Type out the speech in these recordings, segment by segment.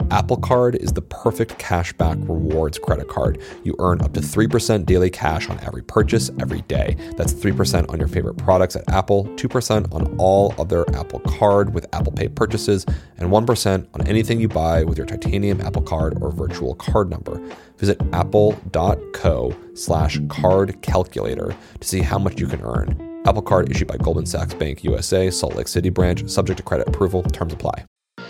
Apple Card is the perfect cashback rewards credit card. You earn up to 3% daily cash on every purchase every day. That's 3% on your favorite products at Apple, 2% on all other Apple Card with Apple Pay purchases, and 1% on anything you buy with your titanium Apple Card or virtual card number. Visit apple.co/card calculator to see how much you can earn. Apple Card issued by Goldman Sachs Bank USA, Salt Lake City branch, subject to credit approval. Terms apply.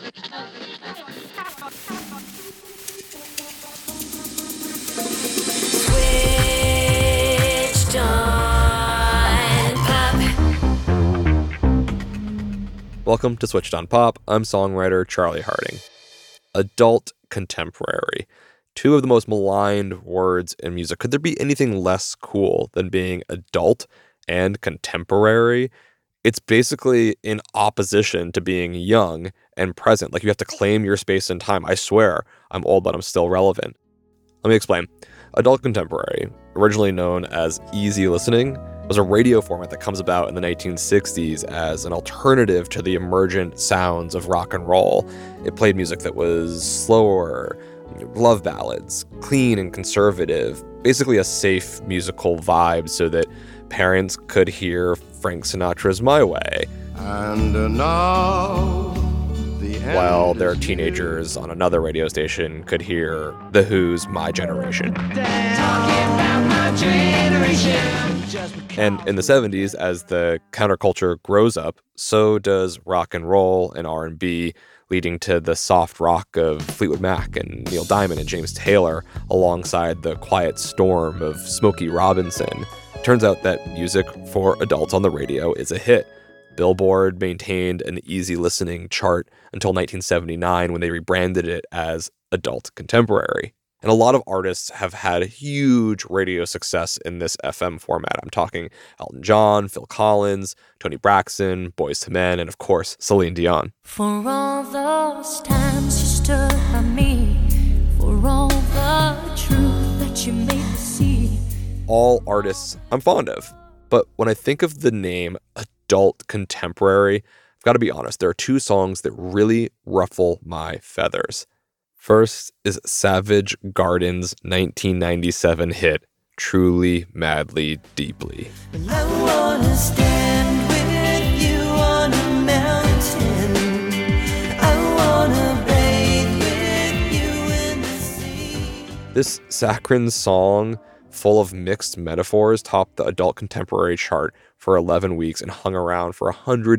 Welcome to Switched on Pop. I'm songwriter Charlie Harding. Adult contemporary. Two of the most maligned words in music. Could there be anything less cool than being adult and contemporary? It's basically in opposition to being young and present. Like, you have to claim your space and time. I swear, I'm old, but I'm still relevant. Let me explain. Adult contemporary, originally known as easy listening, was a radio format that comes about in the 1960s as an alternative to the emergent sounds of rock and roll. It played music that was slower, love ballads, clean and conservative, basically a safe musical vibe so that parents could hear Frank Sinatra's My Way. And now while their teenagers on another radio station could hear The Who's My Generation. And in the 70s, as the counterculture grows up, so does rock and roll and R&B, leading to the soft rock of Fleetwood Mac and Neil Diamond and James Taylor, alongside the quiet storm of Smokey Robinson. Turns out that music for adults on the radio is a hit. Billboard maintained an easy listening chart until 1979 when they rebranded it as adult contemporary. And a lot of artists have had huge radio success in this FM format. I'm talking Elton John, Phil Collins, Toni Braxton, Boyz II Men, and of course, Celine Dion. For all those times you stood by me, for all the truth that you made me see. All artists I'm fond of. But when I think of the name adult contemporary, I've got to be honest, there are two songs that really ruffle my feathers. First is Savage Garden's 1997 hit, Truly, Madly, Deeply. I wanna stand with you on a mountain. I wanna bathe with you in the sea. This saccharine song, full of mixed metaphors, topped the adult contemporary chart for 11 weeks and hung around for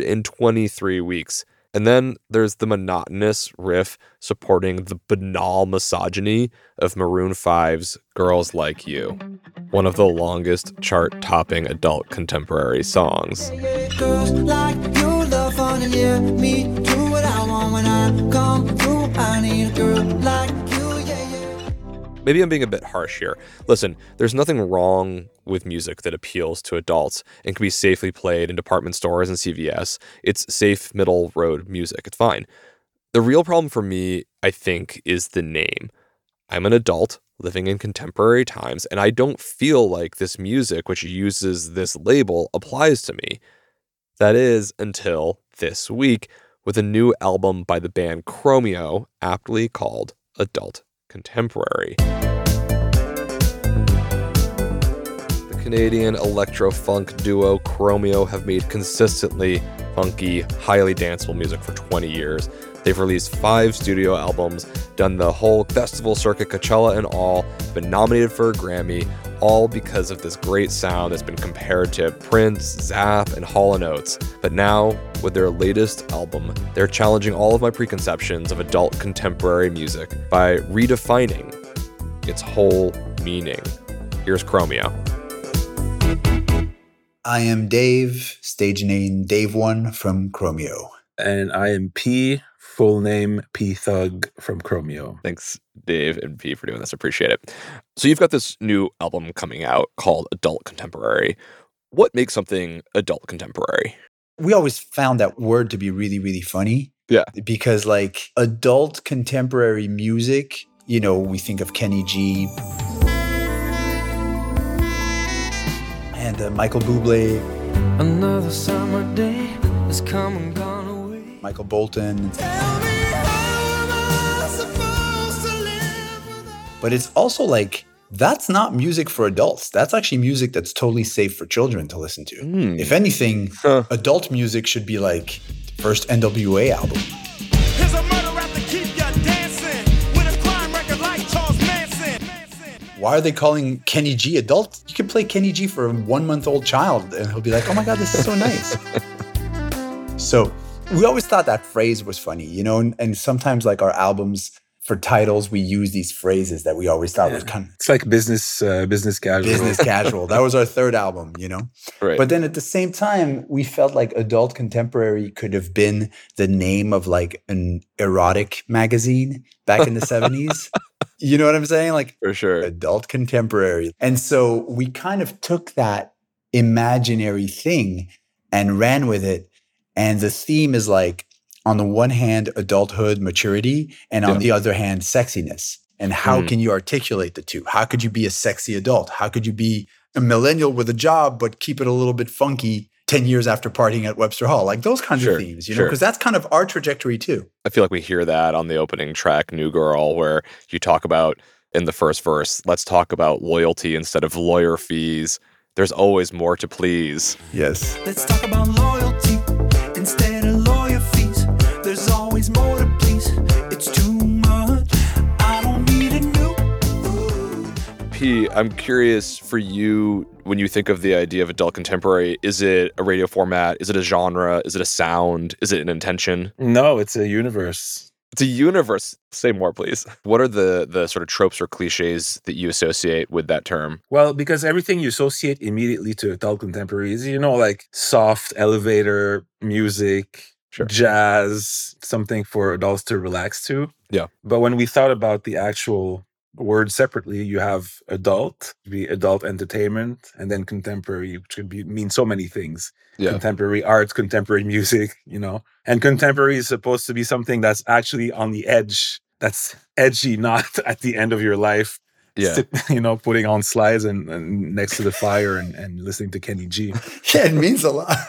123 weeks. And then there's the monotonous riff supporting the banal misogyny of Maroon 5's Girls Like You, one of the longest chart-topping adult contemporary songs. Girls like you love fun and yeah, me do what I want when I come through. I need a girl like you, yeah, yeah. Maybe I'm being a bit harsh here. Listen, there's nothing wrong with music that appeals to adults and can be safely played in department stores and CVS. It's safe middle road music. It's fine. The real problem for me, I think, is the name. I'm an adult living in contemporary times, and I don't feel like this music, which uses this label, applies to me. That is until this week with a new album by the band Chromeo, aptly called Adult Contemporary. Canadian electro-funk duo Chromeo have made consistently funky, highly danceable music for 20 years. They've released 5 studio albums, done the whole festival circuit, Coachella and all, been nominated for a Grammy, all because of this great sound that's been compared to Prince, Zapp, and Hall & Oates. But now, with their latest album, they're challenging all of my preconceptions of adult contemporary music by redefining its whole meaning. Here's Chromeo. I am Dave, stage name Dave One from Chromeo. And I am P, full name P Thug from Chromeo. Thanks, Dave and P, for doing this. Appreciate it. So you've got this new album coming out called Adult Contemporary. What makes something adult contemporary? We always found that word to be really, really funny. Yeah. Because like adult contemporary music, you know, we think of Kenny G, and Michael Bublé. Another summer day has come and gone away. Michael Bolton. Tell me how am I supposed But it's also like, that's not music for adults. That's actually music that's totally safe for children to listen to. If anything, adult music should be like first NWA album. Here's a murder rap to keep ya dancing with a crime record like Charles Manson. Why are they calling Kenny G adult? You can play Kenny G for a 1-month-old child and he'll be like, oh my God, this is so nice. So we always thought that phrase was funny, you know, and sometimes like our albums, for titles, we use these phrases that we always thought was kind of... It's like business casual. Business casual. That was our third album, you know? Right. But then at the same time, we felt like Adult Contemporary could have been the name of like an erotic magazine back in the 70s. You know what I'm saying? Like, For sure. Adult Contemporary. And so we kind of took that imaginary thing and ran with it. And the theme is like, on the one hand, adulthood, maturity, and on the other hand, sexiness. And how can you articulate the two? How could you be a sexy adult? How could you be a millennial with a job, but keep it a little bit funky 10 years after partying at Webster Hall? Like those kinds of themes, you know, because that's kind of our trajectory too. I feel like we hear that on the opening track, New Girl, where you talk about in the first verse, let's talk about loyalty instead of lawyer fees. There's always more to please. Yes. Let's talk about loyalty instead of lawyer fees. There's always more to please. It's too much. I don't need a new. P, I'm curious for you, when you think of the idea of adult contemporary, is it a radio format? Is it a genre? Is it a sound? Is it an intention? No, it's a universe. It's a universe. Say more, please. What are the sort of tropes or cliches that you associate with that term? Well, because everything you associate immediately to adult contemporary is, you know, like soft elevator music, jazz, something for adults to relax to. Yeah. But when we thought about the actual word separately, you have adult, be adult entertainment, and then contemporary, which could mean so many things. Yeah. Contemporary art, contemporary music, you know. And contemporary is supposed to be something that's actually on the edge, that's edgy, not at the end of your life. Yeah. You know, putting on slides and next to the fire and listening to Kenny G. Yeah, it means a lot.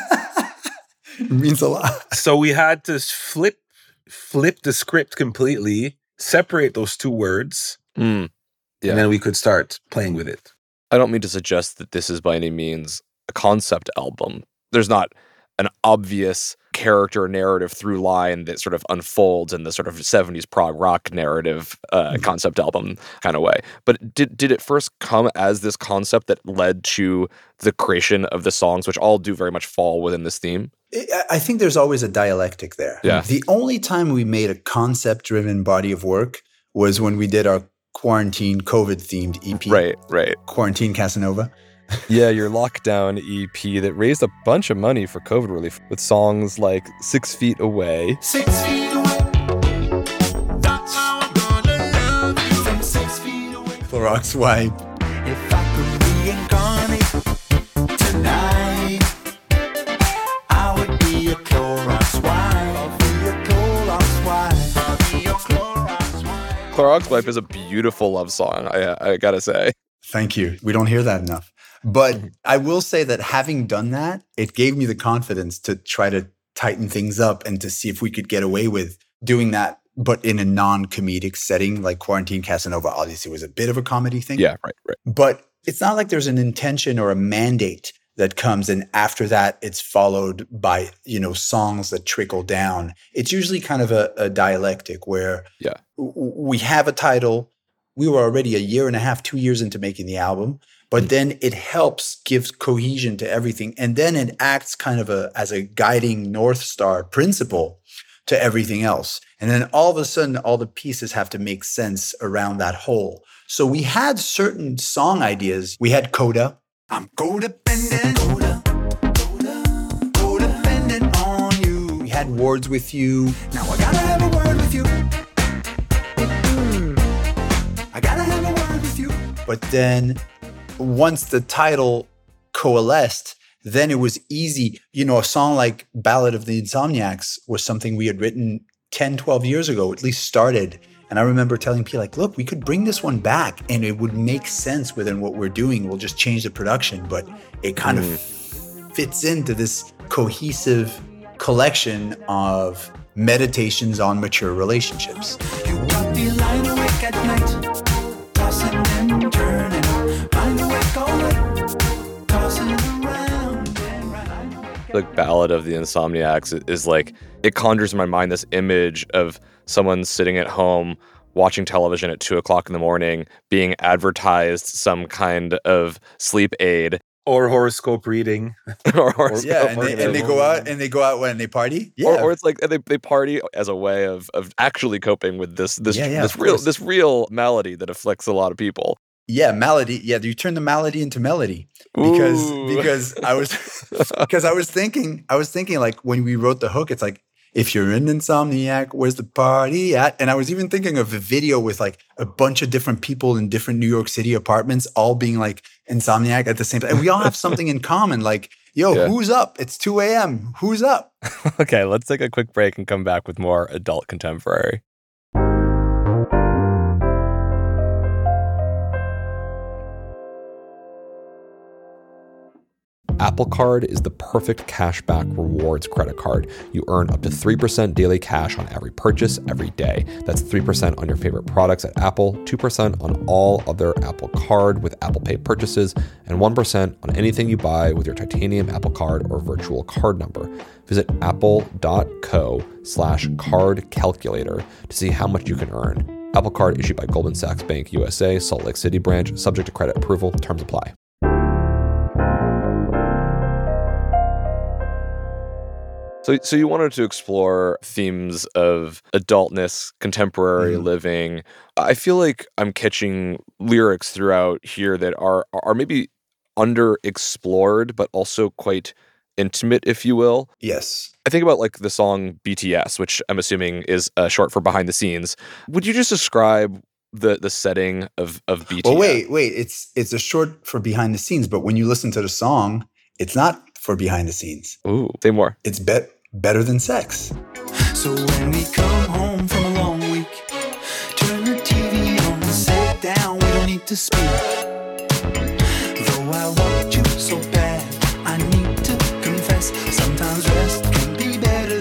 It means a lot. So we had to flip the script completely, separate those two words, Yeah. and then we could start playing with it. I don't mean to suggest that this is by any means a concept album. There's not an obvious character narrative through line that sort of unfolds in the sort of 70s prog rock narrative concept album kind of way. But did it first come as this concept that led to the creation of the songs, which all do very much fall within this theme? I think there's always a dialectic there. Yeah. The only time we made a concept-driven body of work was when we did our quarantine COVID-themed EP. Right. Quarantine Casanova. Yeah, your lockdown EP that raised a bunch of money for COVID relief with songs like 6 Feet Away. 6 feet away. That's how I'm gonna love you from 6 feet away. Clorox wipe. If I could reincarnate tonight, I would be a Clorox wipe. I'll be a Clorox wipe. I'll be a Clorox wipe. Clorox Wipe is a beautiful love song, I gotta say. Thank you. We don't hear that enough. But I will say that having done that, it gave me the confidence to try to tighten things up and to see if we could get away with doing that, but in a non-comedic setting. Like Quarantine Casanova obviously was a bit of a comedy thing. Yeah, right. But it's not like there's an intention or a mandate that comes, and after that it's followed by, you know, songs that trickle down. It's usually kind of a dialectic where we have a title. We were already a year and a half, 2 years into making the album, but then it helps give cohesion to everything. And then it acts kind of as a guiding North Star principle to everything else. And then all of a sudden, all the pieces have to make sense around that whole. So we had certain song ideas. We had Coda. I'm codependent, codependent on you. We had Words with You. Now I gotta have a word with you. I gotta have a word with you. But then once the title coalesced, then it was easy. You know, a song like Ballad of the Insomniacs was something we had written 10, 12 years ago, at least started. And I remember telling P, like, look, we could bring this one back and it would make sense within what we're doing. We'll just change the production, but it kind of fits into this cohesive collection of meditations on mature relationships. You got me lying awake at night, tossing and turning, lying awake all night, tossing around and round. The Ballad of the Insomniacs is like, it conjures in my mind this image of someone sitting at home watching television at 2 o'clock in the morning, being advertised some kind of sleep aid. Or horoscope reading. Or horoscope Yeah, and they go out when they party. Yeah, or it's like they party as a way of actually coping with this of real malady that afflicts a lot of people. Yeah, malady. Yeah, you turn the malady into melody because I was thinking like when we wrote the hook, it's like, if you're an insomniac, where's the party at? And I was even thinking of a video with like a bunch of different people in different New York City apartments, all being like insomniac at the same time. And we all have something in common. Like, who's up? It's 2 a.m. Who's up? Okay, let's take a quick break and come back with more adult contemporary. Apple Card is the perfect cashback rewards credit card. You earn up to 3% daily cash on every purchase every day. That's 3% on your favorite products at Apple, 2% on all other Apple Card with Apple Pay purchases, and 1% on anything you buy with your titanium Apple Card or virtual card number. Visit apple.co/card calculator to see how much you can earn. Apple Card issued by Goldman Sachs Bank USA, Salt Lake City branch, subject to credit approval. Terms apply. So you wanted to explore themes of adultness, contemporary living. I feel like I'm catching lyrics throughout here that are maybe underexplored, but also quite intimate, if you will. Yes. I think about like the song BTS, which I'm assuming is short for behind the scenes. Would you just describe the setting of BTS? Well, wait. It's a short for behind the scenes, but when you listen to the song, it's not for behind the scenes. Ooh, say more. It's better than sex. So when we come home from a long week, turn the TV on, sit down, we don't need to speak. Though I want you so bad, I need to confess, sometimes rest can be better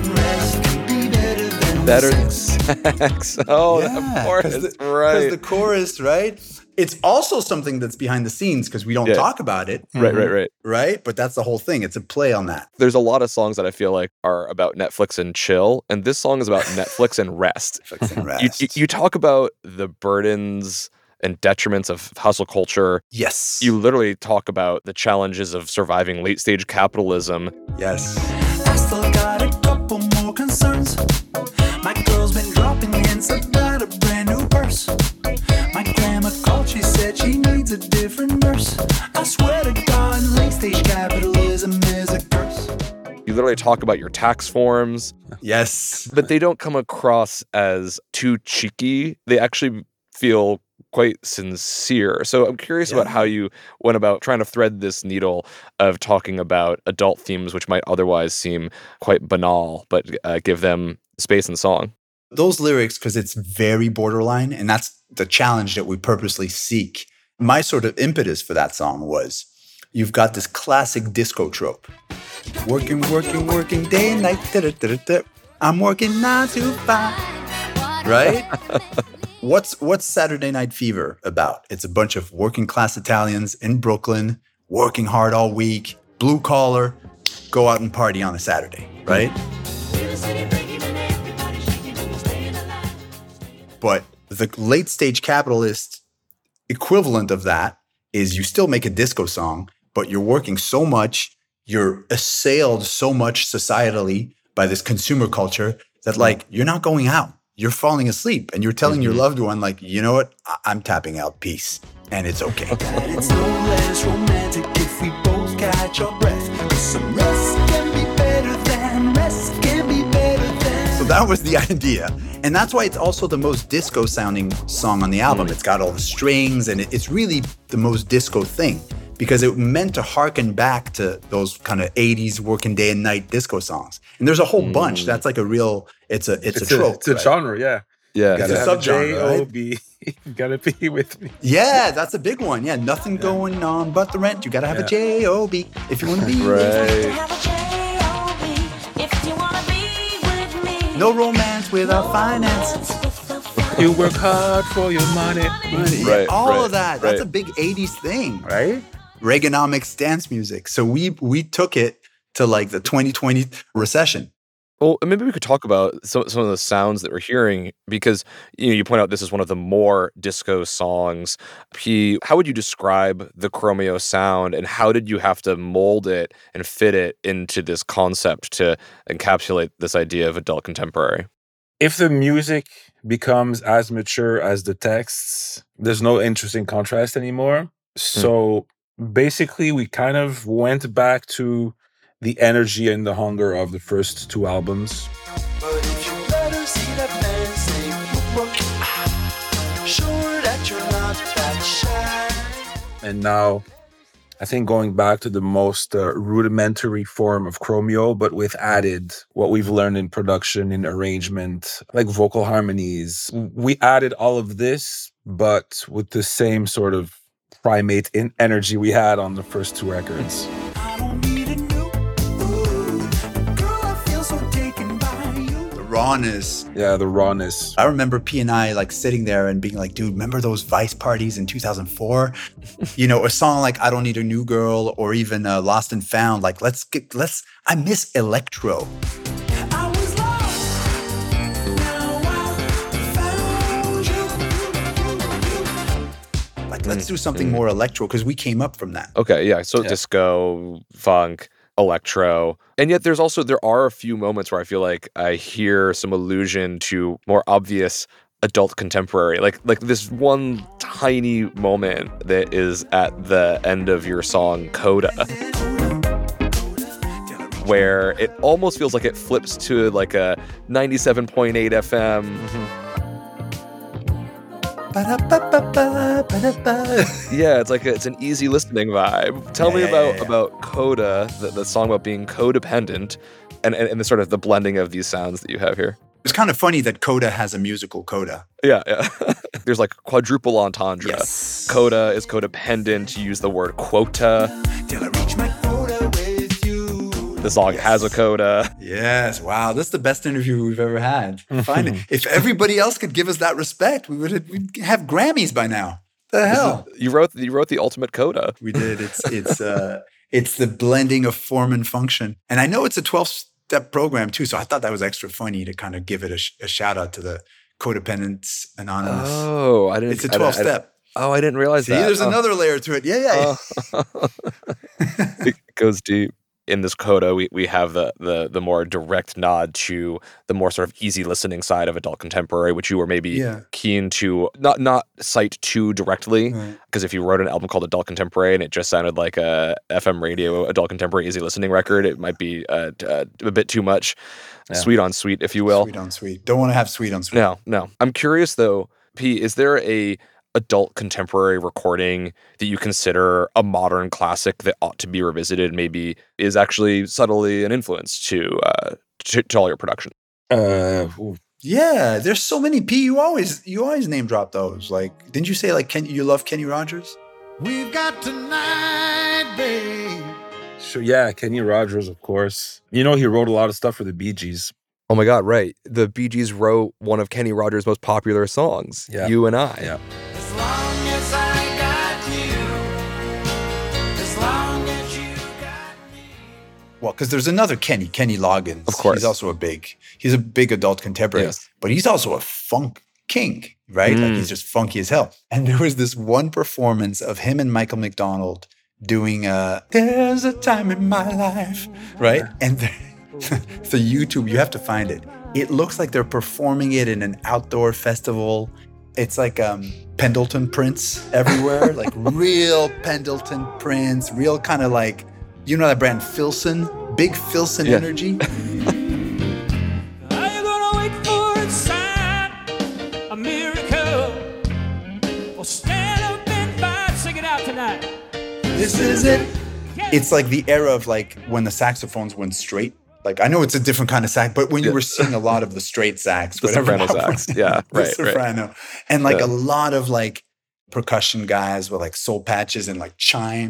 than sex. Oh, yeah, that chorus, right. Because the chorus, right? It's also something that's behind the scenes because we don't talk about it. Right. Right? But that's the whole thing. It's a play on that. There's a lot of songs that I feel like are about Netflix and chill, and this song is about Netflix and rest. You talk about the burdens and detriments of hustle culture. Yes. You literally talk about the challenges of surviving late-stage capitalism. Yes. I still got a couple more concerns. My girl's been dropping hints about a brand new purse. My grandma called, she said she needs a different nurse. I swear to God, late-stage capitalism is a curse. You literally talk about your tax forms. Yes. But they don't come across as too cheeky. They actually feel quite sincere. So I'm curious about how you went about trying to thread this needle of talking about adult themes, which might otherwise seem quite banal, but give them space in song. Those lyrics, because it's very borderline, and that's the challenge that we purposely seek. My sort of impetus for that song was, you've got this classic disco trope. Working day and night. Da-da-da-da-da. I'm working 9 to 5. Right? What's Saturday Night Fever about? It's a bunch of working class Italians in Brooklyn, working hard all week, blue collar, go out and party on a Saturday, right? But the late stage capitalist equivalent of that is you still make a disco song, but you're working so much, you're assailed so much societally by this consumer culture that like you're not going out. You're falling asleep and you're telling your loved one, like, you know what? I'm tapping out. Peace. And it's okay. It's no less romantic if we both catch our breath. 'Cause some rest can be better than rest can be better than. So that was the idea. And that's why it's also the most disco sounding song on the album. It's got all the strings and it's really the most disco thing because it meant to harken back to those kind of 80s working day and night disco songs. And there's a whole bunch. That's like a real, it's a trope. It's a genre, yeah. Yeah. It's a subgenre, right? You gotta be with me. Yeah, that's a big one. Yeah, nothing going on but the rent. You gotta have a J-O-B if you want to be right. Have a J-O-B if you wanna be with me. No romance without finance. You work hard for your money. Right, All of that. That's right. a big 80s thing. Right? Reaganomics dance music. So we took it to like the 2020 recession. Well, maybe we could talk about some of the sounds that we're hearing because you point out this is one of the more disco songs. P, how would you describe the Chromeo sound, and how did you have to mold it and fit it into this concept to encapsulate this idea of adult contemporary? If the music becomes as mature as the texts, there's no interesting contrast anymore. So basically, we kind of went back to the energy and the hunger of the first two albums. But if you let her see that man say, sure that you're not that shy. And now, I think going back to the most rudimentary form of Chromeo, but with added what we've learned in production, in arrangement, like vocal harmonies. We added all of this, but with the same sort of primate in energy we had on the first two records. I don't need a new girl, I feel so taken by you. The rawness. Yeah, the rawness. I remember P and I like sitting there and being like, dude, remember those Vice parties in 2004? You know, a song like I Don't Need a New Girl or even Lost and Found. Like, I miss electro. I was lost, now I found you. Like, let's do something more electro because we came up from that. Okay, yeah. So disco, funk, electro. And yet there are a few moments where I feel like I hear some allusion to more obvious adult contemporary. Like this one tiny moment that is at the end of your song Coda, where it almost feels like it flips to like a 97.8 FM. Yeah, it's an easy listening vibe. Tell me about Coda, the song about being codependent, and the sort of the blending of these sounds that you have here. It's kind of funny that Coda has a musical coda. Yeah. There's like quadruple entendre. Yes. Coda is codependent. You use the word quota. Till I reach my quota with you. The song has a coda. Yes. Wow. That's the best interview we've ever had. Finally. If everybody else could give us that respect, we'd have Grammys by now. The hell? You wrote the ultimate coda. We did. It's the blending of form and function. And I know it's a 12-step program too, so I thought that was extra funny to kind of give it a shout out to the Codependents Anonymous. Oh, I didn't. It's a 12-step. I didn't realize that. There's another layer to it. Yeah. It goes deep. In this coda, we have the more direct nod to the more sort of easy listening side of adult contemporary, which you were maybe keen to not cite too directly, because if you wrote an album called Adult Contemporary and it just sounded like a FM radio adult contemporary easy listening record, it might be a bit too much sweet on sweet, if you will. Sweet on sweet. Don't want to have sweet on sweet. No. I'm curious though, P, is there a adult contemporary recording that you consider a modern classic that ought to be revisited, maybe is actually subtly an influence to all your production? Yeah, there's so many. P, you always name drop those. Like, didn't you say like you love Kenny Rogers? We've got tonight, babe. Sure, yeah, Kenny Rogers, of course. You know, he wrote a lot of stuff for the Bee Gees. Oh my God, right. The Bee Gees wrote one of Kenny Rogers' most popular songs, You and I. Yeah. As long as I got you, as long as you got me. Well, because there's another Kenny Loggins. Of course. He's also a big adult contemporary. Yes. But he's also a funk king, right? Like he's just funky as hell. And there was this one performance of him and Michael McDonald doing There's a Time in My Life, right? And so YouTube, you have to find it. It looks like they're performing it in an outdoor festival. It's like Pendleton prints everywhere, like real Pendleton prints, real kind of like, you know that brand Filson? Big Filson energy. Are you gonna wait for a sign, a miracle, or stand up and fight, sing it out tonight? This is it. It's like the era of like when the saxophones went straight. Like, I know it's a different kind of sax, but when you were seeing a lot of the straight sax, the soprano sax, the soprano, and like a lot of like percussion guys with like soul patches and like chimes,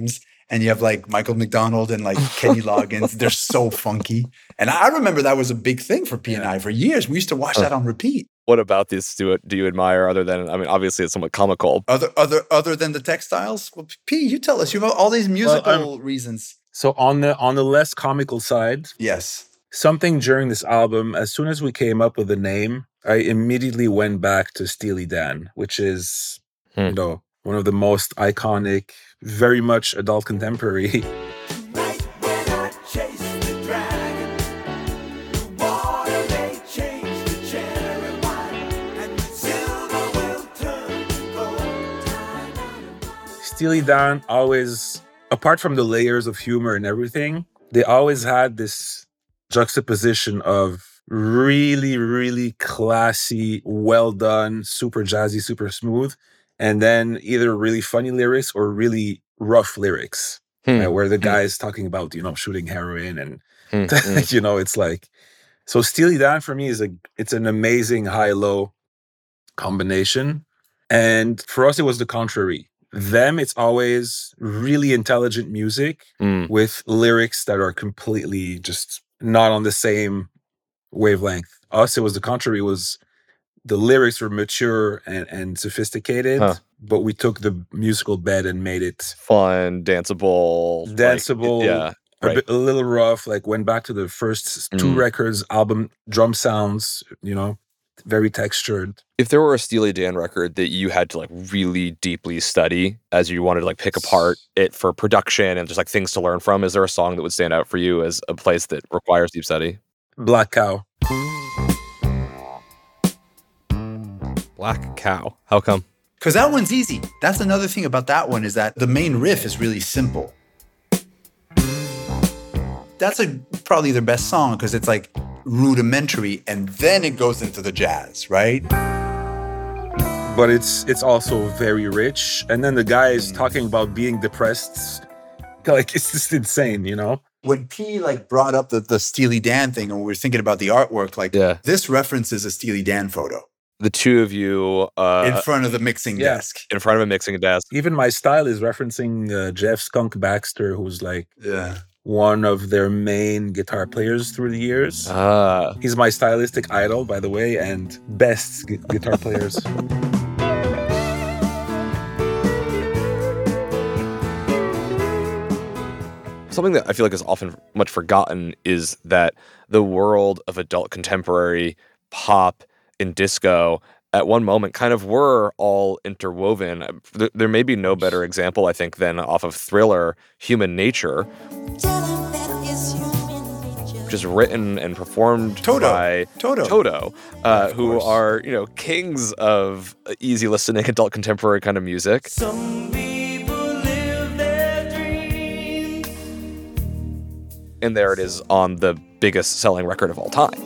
and you have like Michael McDonald and like Kenny Loggins. They're so funky. And I remember that was a big thing for P&I for years. We used to watch that on repeat. What about this do you admire other than, I mean, obviously it's somewhat comical. Other than the textiles? Well, P, you tell us. You have all these musical reasons. So on the less comical side, yes, something during this album, as soon as we came up with the name, I immediately went back to Steely Dan, which is, you know, one of the most iconic, very much adult contemporary. Right when I chase the dragon, the water may change to cherry wine, and silver will turn to gold. Steely Dan always, apart from the layers of humor and everything, they always had this juxtaposition of really, really classy, well done, super jazzy, super smooth, and then either really funny lyrics or really rough lyrics, where the guy is talking about, you know, shooting heroin and, you know, it's like, so Steely Dan for me it's an amazing high-low combination. And for us, it was the contrary. Them, it's always really intelligent music with lyrics that are completely just not on the same wavelength. Us, it was the contrary. It was the lyrics were mature and sophisticated, but we took the musical bed and made it fun, danceable, a little rough. Like went back to the first two records, album drum sounds, you know, very textured. If there were a Steely Dan record that you had to like really deeply study as you wanted to like pick apart it for production and just like things to learn from, is there a song that would stand out for you as a place that requires deep study? Black Cow. Black Cow. How come? Because that one's easy. That's another thing about that one, is that the main riff is really simple. That's probably their best song because it's like rudimentary, and then it goes into the jazz, right? But it's also very rich. And then the guy is talking about being depressed. Like, it's just insane, you know? When P like brought up the Steely Dan thing and we were thinking about the artwork, like this references a Steely Dan photo. The two of you in front of the mixing desk. In front of a mixing desk. Even my style is referencing Jeff Skunk Baxter, who's like one of their main guitar players through the years. He's my stylistic idol, by the way, and best guitar players. Something that I feel like is often much forgotten is that the world of adult contemporary pop and disco at one moment kind of were all interwoven. There may be no better example, I think, than off of Thriller, Human Nature, which is written and performed by Toto, who are, you know, kings of easy listening adult contemporary kind of music. Some people live their dreams. And there it is on the biggest selling record of all time.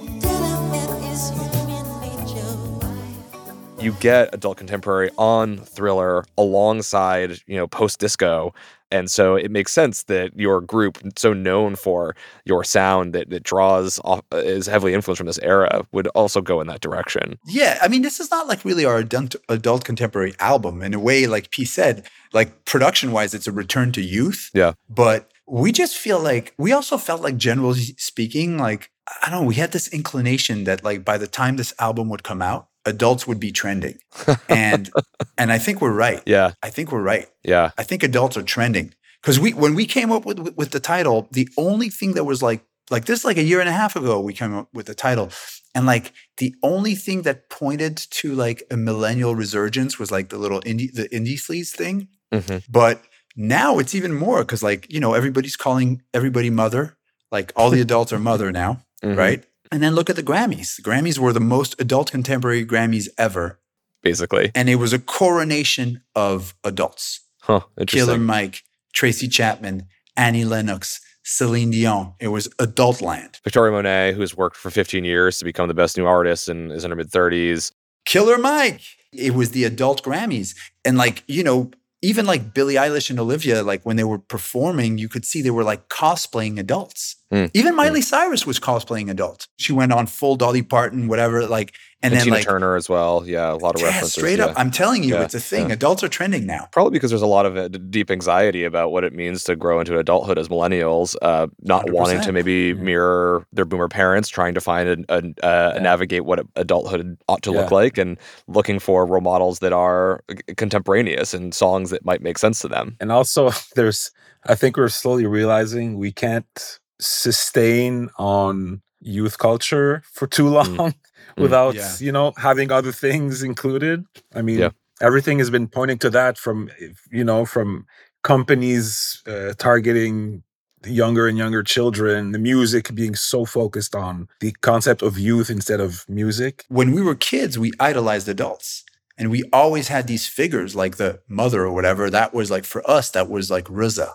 You get adult contemporary on Thriller alongside, you know, post-disco. And so it makes sense that your group, so known for your sound that draws off, is heavily influenced from this era, would also go in that direction. Yeah, I mean, this is not like really our adult contemporary album. In a way, like P said, like production-wise, it's a return to youth. Yeah. But we just feel like, we also felt like, generally speaking, like, I don't know, we had this inclination that like by the time this album would come out, adults would be trending. And I think we're right. Yeah. I think we're right. Yeah. I think adults are trending. Because when we came up with the title, the only thing that was like this, like a year and a half ago, we came up with the title. And like the only thing that pointed to like a millennial resurgence was like the indie sleaze thing. Mm-hmm. But now it's even more because like, you know, everybody's calling everybody mother. Like all the adults are mother now, right? And then look at the Grammys. The Grammys were the most adult contemporary Grammys ever. Basically. And it was a coronation of adults. Huh, interesting. Killer Mike, Tracy Chapman, Annie Lennox, Celine Dion. It was adult land. Victoria Monet, who's worked for 15 years to become the best new artist and is in her mid-30s. Killer Mike. It was the adult Grammys. And like, you know, even like Billie Eilish and Olivia, like when they were performing, you could see they were like cosplaying adults. Even Miley Cyrus was cosplaying adult. She went on full Dolly Parton, whatever, like, and then Tina like Turner as well. Yeah, a lot of references. Straight up. I'm telling you, Yeah, it's a thing. yeah. Adults are trending now. Probably because there's a lot of deep anxiety about what it means to grow into adulthood as millennials, not 100%. wanting to maybe mirror their boomer parents, trying to find navigate what adulthood ought to look like, and looking for role models that are contemporaneous and songs that might make sense to them. And also, I think we're slowly realizing we can't sustain on youth culture for too long without, having other things included. I mean, everything has been pointing to that from companies targeting younger and younger children, the music being so focused on the concept of youth instead of music. When we were kids, we idolized adults. And we always had these figures like the mother or whatever. That was like, for us, that was like RZA.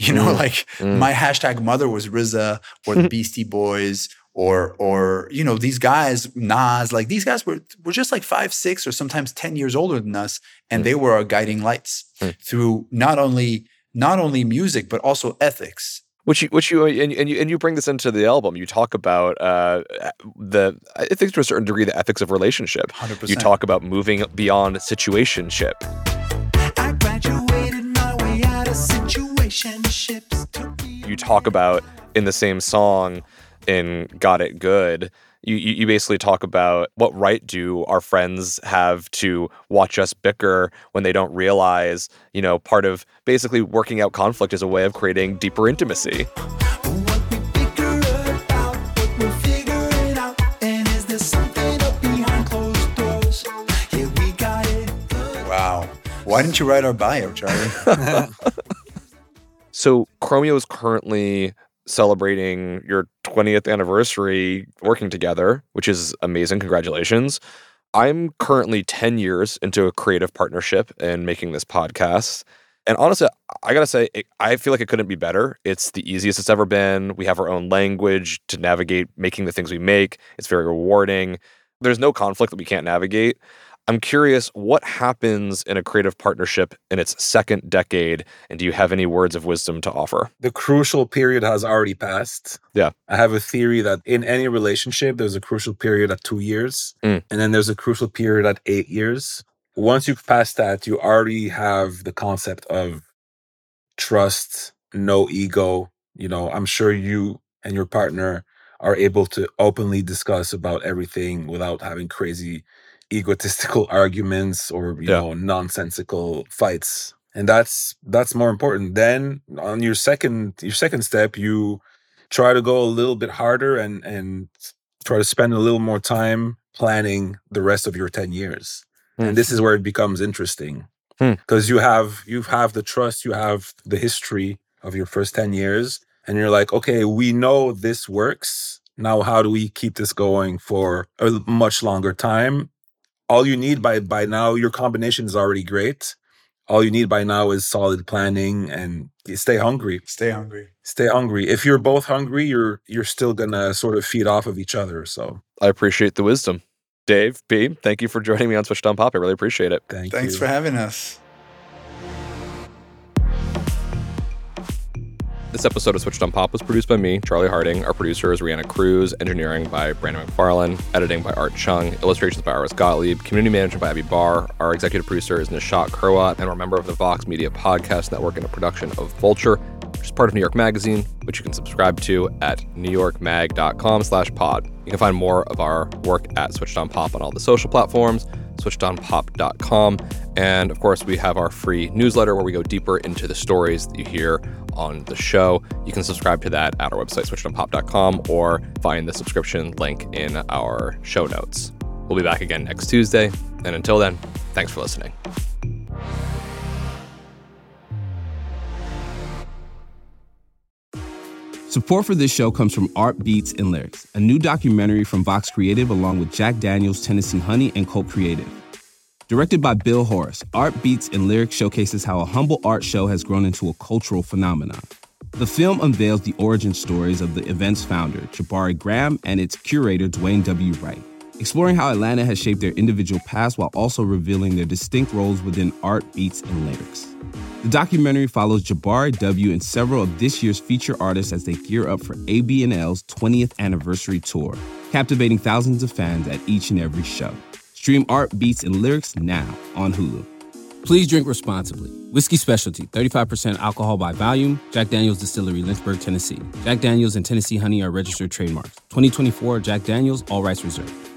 My hashtag mother was RZA or the Beastie Boys or these guys, Nas, like these guys were just like 5, 6, or sometimes 10 years older than us. And they were our guiding lights through not only music, but also ethics. Which you bring this into the album. You talk about I think to a certain degree, the ethics of relationship. 100%. You talk about moving beyond situationship. I graduated my way out of situationships. You talk about in the same song in Got It Good, you basically talk about what right do our friends have to watch us bicker when they don't realize, part of basically working out conflict is a way of creating deeper intimacy. What we figure about, what we're figuring out, and is there something up behind closed doors? Yeah, we got it good. Wow. Why didn't you write our bio, Charlie? So Chromeo is currently celebrating your 20th anniversary working together, which is amazing. Congratulations. I'm currently 10 years into a creative partnership and making this podcast. And honestly, I got to say, I feel like it couldn't be better. It's the easiest it's ever been. We have our own language to navigate making the things we make. It's very rewarding. There's no conflict that we can't navigate. I'm curious, what happens in a creative partnership in its second decade, and do you have any words of wisdom to offer? The crucial period has already passed. Yeah. I have a theory that in any relationship, there's a crucial period at 2 years, and then there's a crucial period at 8 years. Once you've passed that, you already have the concept of trust, no ego. I'm sure you and your partner are able to openly discuss about everything without having crazy egotistical arguments or nonsensical fights, and that's more important. Then on your second step, you try to go a little bit harder and try to spend a little more time planning the rest of your 10 years. And this is where it becomes interesting, because you have the trust, you have the history of your first 10 years, and you're like, okay, we know this works. Now how do we keep this going for a much longer time? All you need by now, your combination is already great. All you need by now is solid planning and stay hungry. Stay hungry. Stay hungry. If you're both hungry, you're still gonna sort of feed off of each other. So I appreciate the wisdom. Dave, B, thank you for joining me on Switched on Pop. I really appreciate it. Thanks for having us. This episode of Switched on Pop was produced by me, Charlie Harding. Our producer is Rihanna Cruz, engineering by Brandon McFarlane, editing by Art Chung, illustrations by Iris Gottlieb, community management by Abby Barr. Our executive producer is Nishat Kurwat, and we're a member of the Vox Media Podcast Network and a production of Vulture, which is part of New York Magazine, which you can subscribe to at newyorkmag.com/pod. You can find more of our work at Switched on Pop on all the social platforms, switchedonpop.com. And of course, we have our free newsletter where we go deeper into the stories that you hear on the show. You can subscribe to that at our website, switchedonpop.com, or find the subscription link in our show notes. We'll be back again next Tuesday. And until then, thanks for listening. Support for this show comes from Art Beats and Lyrics, a new documentary from Vox Creative along with Jack Daniels, Tennessee Honey, and Colt Creative. Directed by Bill Horace, Art Beats and Lyrics showcases how a humble art show has grown into a cultural phenomenon. The film unveils the origin stories of the event's founder, Jabari Graham, and its curator, Dwayne W. Wright, exploring how Atlanta has shaped their individual paths while also revealing their distinct roles within art, beats, and lyrics. The documentary follows Jabari W. and several of this year's feature artists as they gear up for AB&L's 20th anniversary tour, captivating thousands of fans at each and every show. Stream Art, Beats, and Lyrics now on Hulu. Please drink responsibly. Whiskey Specialty, 35% alcohol by volume. Jack Daniel's Distillery, Lynchburg, Tennessee. Jack Daniel's and Tennessee Honey are registered trademarks. 2024 Jack Daniel's, all rights reserved.